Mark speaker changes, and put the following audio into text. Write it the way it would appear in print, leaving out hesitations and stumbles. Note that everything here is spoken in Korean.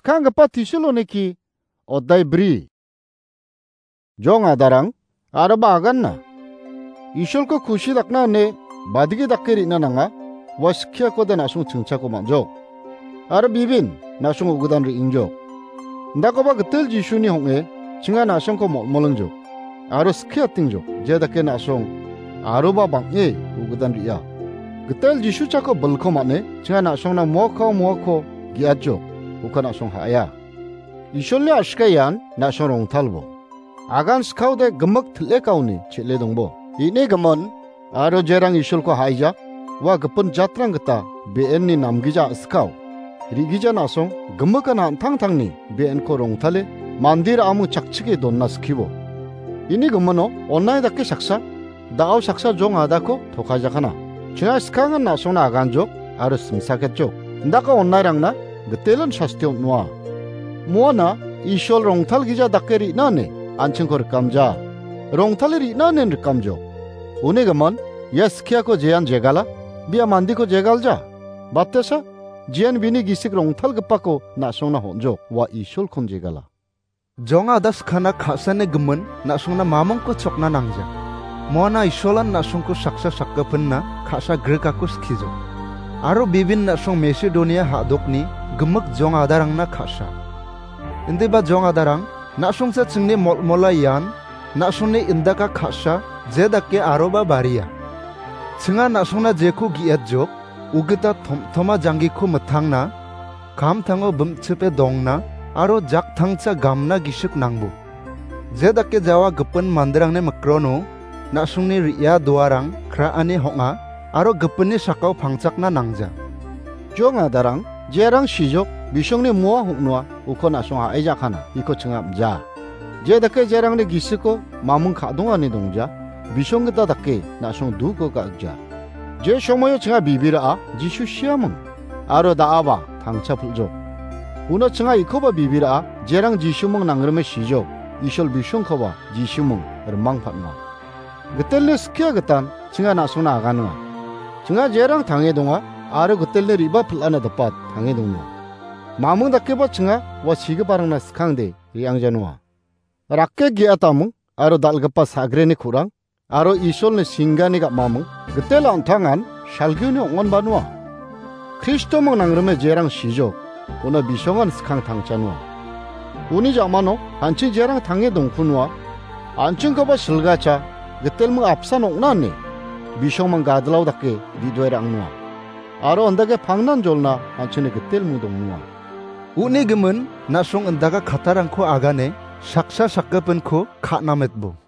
Speaker 1: skangpa tisiloneki oddai bri. Jong adarang araba aganna. Isolko kushi dakna ne badigi dakkeri na nanga waskia koda nasung chingchako manjok. Ara bibin nasung ugudan ri injok. Ndakoba getel jisuni honge chinga nasung ko molonjok. Aro skia tingjok jedake nasung aroba bangye ugudan ri ya. Getel jisu chako balko mane chinga nasung na moko giajo uka nasung haya. Isolne ashkayan nasung rongtalbo. Agan skaude gemak tle kauni chile dongbo. Ini gemon aro jerang isolko haija wa gepun jatrang geta BN ni namgija skau. Rigija nasong gemak na tang-tangni BN ko rongtale mandir amu chakchige donna skibo. Ini gemono online dakke saksa dao saksa jong adako tokajakana. Chinga skangan nasong na aganjo aro simsagetjo. Ndaka online rangna getelon shastiom noa. Muana isol rongtal gija dakkeri nane 안층코를 감자 롱탈리 나는 감죠 오네가만 야스키아코 제안 제갈라 비아 만디코 제갈자 맞대사 지안 비니 기식 롱탈 급바코 나송나 혼조 와 이솔 콘 제갈라 정아다스 카나 카사네 금은 나송나 마몽코 촉나 낭자 모나 이솔란 나송코 삭사 삭가픈나 카사 그르카코 스키조 아로 비빈 나송 메시도니아 하독니 금먹 정아다랑나 카사 인데바 정아다랑 Nasungsa cingni molayan, nasungni indaka khasa, jedake aroba baria. Cinga nasungna jeku giat jok, ugita thoma jangiku mathangna, kam thango bumchepe dongna, aro jak thangcha gamna gisuk nangbu. Jedake jawa gepen mandirangne makrono, nasungni riya duarang, kra ane honga, aro gepenni sakau pangchakna nangja. Jonga darang, jerang shijok, bisongni mua huknoa uko nasong aeja kana iko chingam ja je dake jerang ne gisiko mamung khadong ani dongja bisong gita dake nasong du ko gakja je shomoyo chinga bibira a jisu siamung aro daaba tangcha fuljo uno chinga ikoba bibira a jerang jisumung nangreme sijo isol bisong koba jisumung remang phatna getelne skia getan chinga nasong na agana chinga jerang tange donga aro getelne riba plana dapat tange dongno 마문 다케바 층아 와 시그바랑나 스캉데 리앙자누아 라케 기아타무 아로 달가파 사그레니 쿠랑 아로 이솔네 싱가니가 마무 그텔 안탕안 샬규니 옹원바누아 크리스토몽 낭르메 제랑 시조 오나 비숑한 스캉 탕차누아 우니 자마노 안치 제랑 탕에 동쿠누아 안층거바 실가차 그텔무 앞산 옹나니 비숑만 가들라우 다케 리도에랑누아 아로 언다게 방난 졸나 안치네 그텔무 동누아 Uni gemen nasong endaga katarangko agane saksa sakgapenko kanametbo.